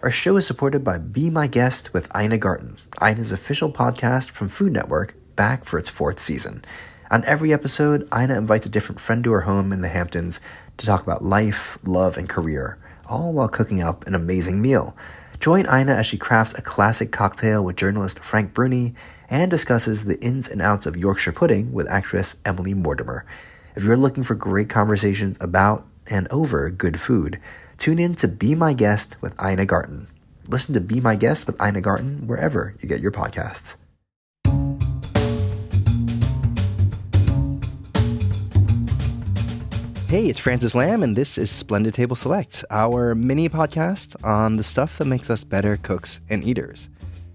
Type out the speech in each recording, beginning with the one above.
Our show is supported by Be My Guest with Ina Garten, Ina's official podcast from Food Network, back for its 4th season. On every episode, Ina invites a different friend to her home in the Hamptons to talk about life, love, and career, all while cooking up an amazing meal. Join Ina as she crafts a classic cocktail with journalist Frank Bruni and discusses the ins and outs of Yorkshire pudding with actress Emily Mortimer. If you're looking for great conversations about and over good food, tune in to Be My Guest with Ina Garten. Listen to Be My Guest with Ina Garten wherever you get your podcasts. Hey, it's Francis Lamb, and this is Splendid Table Select, our mini podcast on the stuff that makes us better cooks and eaters.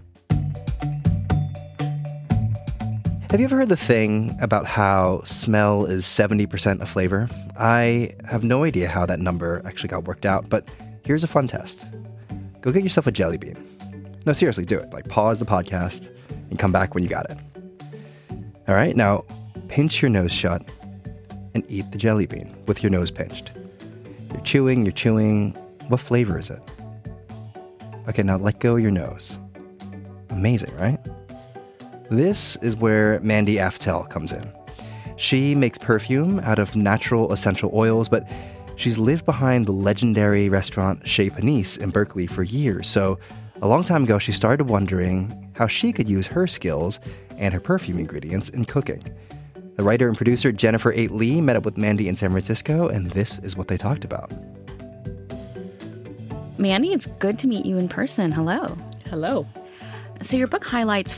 Have you ever heard the thing about how smell is 70% of flavor? I have no idea how that number actually got worked out, but here's a fun test. Go get yourself a jelly bean. No, seriously, do it. Pause the podcast and come back when you got it. All right, now pinch your nose shut and eat the jelly bean with your nose pinched. You're chewing. What flavor is it? Okay, now let go of your nose. Amazing, right? This is where Mandy Aftel comes in. She makes perfume out of natural essential oils, but she's lived behind the legendary restaurant Chez Panisse in Berkeley for years. So a long time ago, she started wondering how she could use her skills and her perfume ingredients in cooking. The writer and producer Jennifer Eight Lee met up with Mandy in San Francisco, and this is what they talked about. Mandy, it's good to meet you in person. Hello. Hello. So your book highlights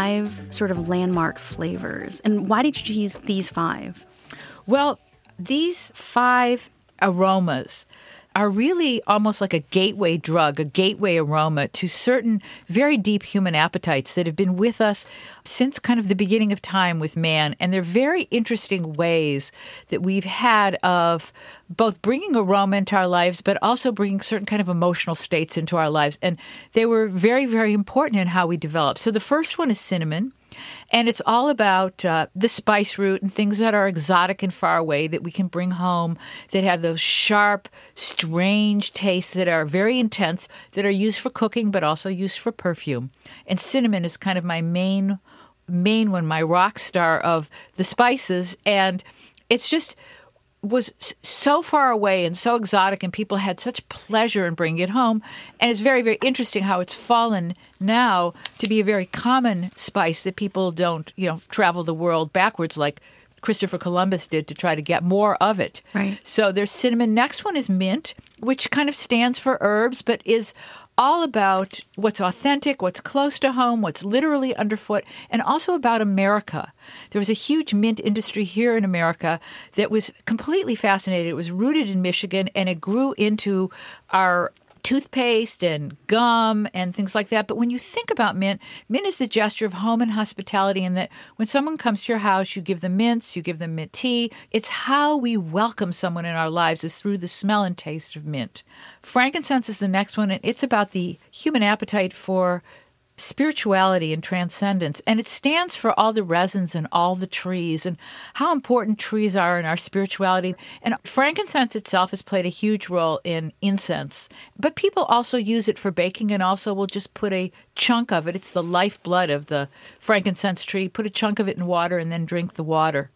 5 sort of landmark flavors. And why did you choose these 5? Well, these 5 aromas are really almost like a gateway drug, a gateway aroma to certain very deep human appetites that have been with us since kind of the beginning of time with man. And they're very interesting ways that we've had of both bringing aroma into our lives, but also bringing certain kind of emotional states into our lives. And they were very, very important in how we developed. So the first one is cinnamon. And it's all about the spice root and things that are exotic and far away that we can bring home, that have those sharp, strange tastes that are very intense, that are used for cooking but also used for perfume. And cinnamon is kind of my main one, my rock star of the spices. And it's just was so far away and so exotic, and people had such pleasure in bringing it home. And it's very, very interesting how it's fallen now to be a very common spice that people don't, travel the world backwards like Christopher Columbus did to try to get more of it. Right. So there's cinnamon. Next one is mint, which kind of stands for herbs, but is all about what's authentic, what's close to home, what's literally underfoot, and also about America. There was a huge mint industry here in America that was completely fascinating. It was rooted in Michigan, and it grew into our toothpaste and gum and things like that. But when you think about mint is the gesture of home and hospitality, and that when someone comes to your house, you give them mints, you give them mint tea. It's how we welcome someone in our lives is through the smell and taste of mint. Frankincense is the next one, and it's about the human appetite for spirituality and transcendence. And it stands for all the resins and all the trees and how important trees are in our spirituality. And frankincense itself has played a huge role in incense. But people also use it for baking, and also will just put a chunk of it. It's the lifeblood of the frankincense tree. Put a chunk of it in water and then drink the water.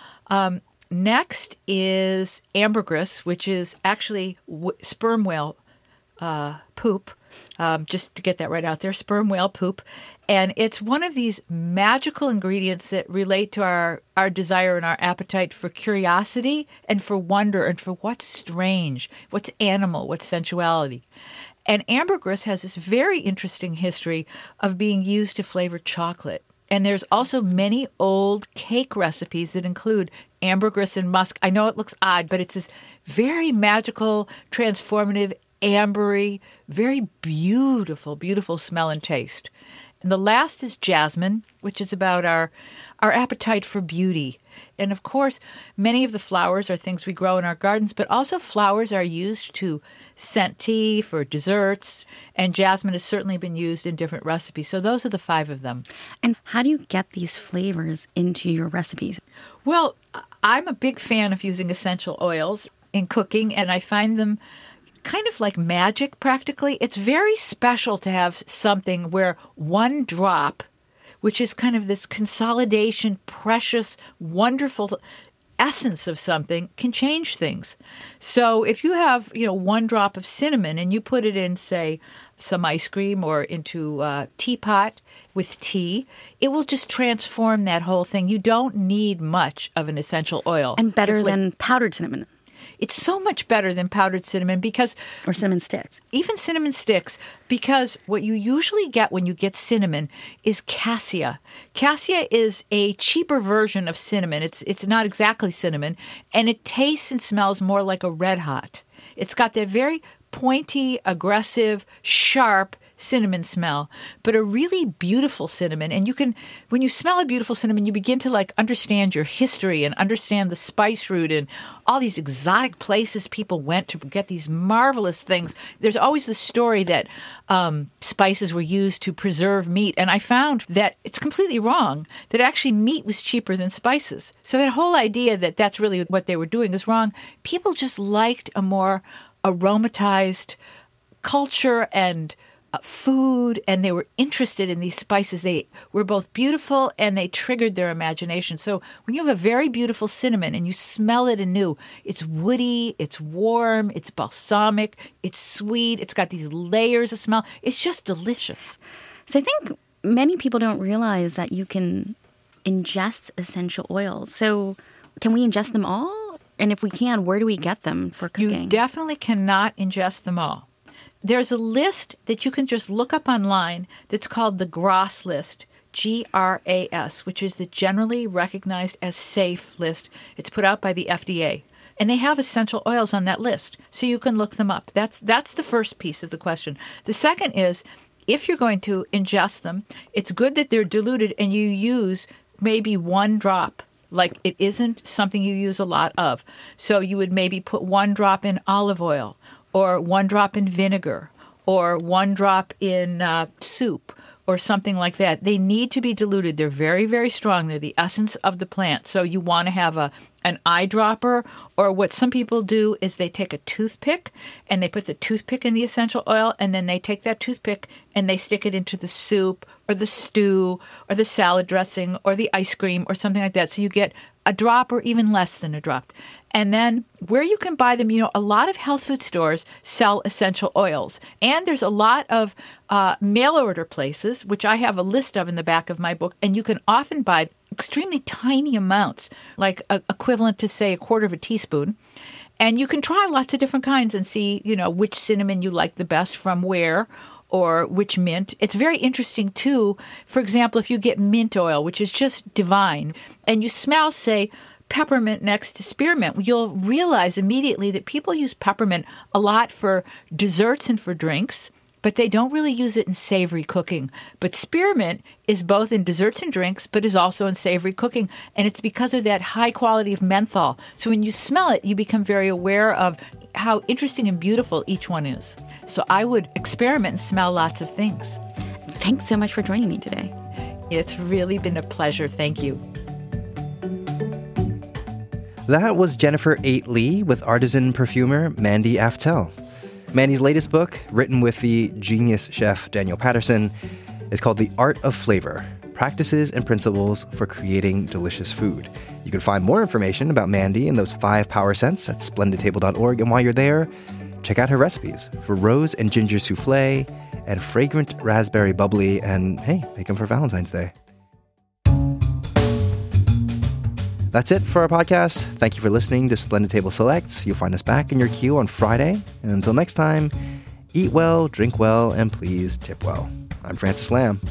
Next is ambergris, which is actually sperm whale poop. Just to get that right out there, sperm whale poop. And it's one of these magical ingredients that relate to our desire and our appetite for curiosity and for wonder and for what's strange, what's animal, what's sensuality. And ambergris has this very interesting history of being used to flavor chocolate. And there's also many old cake recipes that include ambergris and musk. I know it looks odd, but it's this very magical, transformative, ambery, very beautiful, beautiful smell and taste. And the last is jasmine, which is about our appetite for beauty. And of course, many of the flowers are things we grow in our gardens, but also flowers are used to scent tea, for desserts, and jasmine has certainly been used in different recipes. So those are the 5 of them. And how do you get these flavors into your recipes? Well, I'm a big fan of using essential oils in cooking, and I find them kind of like magic practically. It's very special to have something where one drop, which is kind of this consolidation, precious, wonderful essence of something, can change things. So if you have, one drop of cinnamon and you put it in, say, some ice cream or into a teapot with tea, it will just transform that whole thing. You don't need much of an essential oil. And better than powdered cinnamon. It's so much better than powdered cinnamon because... Or cinnamon sticks. Even cinnamon sticks, because what you usually get when you get cinnamon is cassia. Cassia is a cheaper version of cinnamon. It's not exactly cinnamon, and it tastes and smells more like a Red Hot. It's got that very pointy, aggressive, sharp cinnamon smell, but a really beautiful cinnamon. And when you smell a beautiful cinnamon, you begin to understand your history and understand the spice route and all these exotic places people went to get these marvelous things. There's always the story that spices were used to preserve meat. And I found that it's completely wrong, that actually meat was cheaper than spices. So that whole idea that that's really what they were doing is wrong. People just liked a more aromatized culture and food, and they were interested in these spices. They were both beautiful and they triggered their imagination. So when you have a very beautiful cinnamon and you smell it anew, it's woody, it's warm, it's balsamic, it's sweet, it's got these layers of smell. It's just delicious. So I think many people don't realize that you can ingest essential oils. So can we ingest them all? And if we can, where do we get them for cooking? You definitely cannot ingest them all. There's a list that you can just look up online that's called the GRAS list, GRAS, which is the Generally Recognized as Safe list. It's put out by the FDA. And they have essential oils on that list, so you can look them up. That's the first piece of the question. The second is, if you're going to ingest them, it's good that they're diluted and you use maybe one drop. Like, it isn't something you use a lot of. So you would maybe put one drop in olive oil, or one drop in vinegar, or one drop in soup, or something like that. They need to be diluted. They're very, very strong. They're the essence of the plant. So you want to have an eyedropper, or what some people do is they take a toothpick, and they put the toothpick in the essential oil, and then they take that toothpick and they stick it into the soup, or the stew, or the salad dressing, or the ice cream, or something like that. So you get a drop or even less than a drop. And then where you can buy them, a lot of health food stores sell essential oils. And there's a lot of mail order places, which I have a list of in the back of my book. And you can often buy extremely tiny amounts, like equivalent to, say, a quarter of a teaspoon. And you can try lots of different kinds and see, which cinnamon you like the best from where, or which mint. It's very interesting, too. For example, if you get mint oil, which is just divine, and you smell, say, peppermint next to spearmint, you'll realize immediately that people use peppermint a lot for desserts and for drinks, but they don't really use it in savory cooking. But spearmint is both in desserts and drinks, but is also in savory cooking, and it's because of that high quality of menthol. So when you smell it, you become very aware of how interesting and beautiful each one is. So I would experiment and smell lots of things. Thanks so much for joining me today. It's really been a pleasure. Thank you. That was Jennifer Lee with artisan perfumer Mandy Aftel. Mandy's latest book, written with the genius chef Daniel Patterson, is called The Art of Flavor: Practices and Principles for Creating Delicious Food. You can find more information about Mandy and those 5 power scents at splendidtable.org. And while you're there, check out her recipes for rose and ginger souffle and fragrant raspberry bubbly, and hey, make them for Valentine's Day. That's it for our podcast. Thank you for listening to Splendid Table Selects. You'll find us back in your queue on Friday. And until next time, eat well, drink well, and please tip well. I'm Francis Lamb.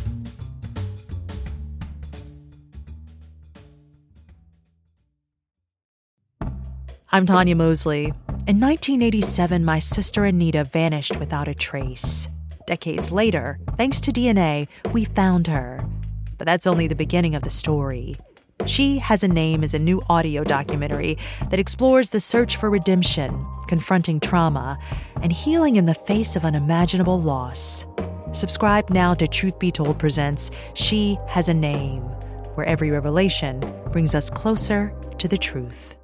I'm Tanya Mosley. In 1987, my sister Anita vanished without a trace. Decades later, thanks to DNA, we found her. But that's only the beginning of the story. She Has a Name is a new audio documentary that explores the search for redemption, confronting trauma, and healing in the face of unimaginable loss. Subscribe now to Truth Be Told presents She Has a Name, where every revelation brings us closer to the truth.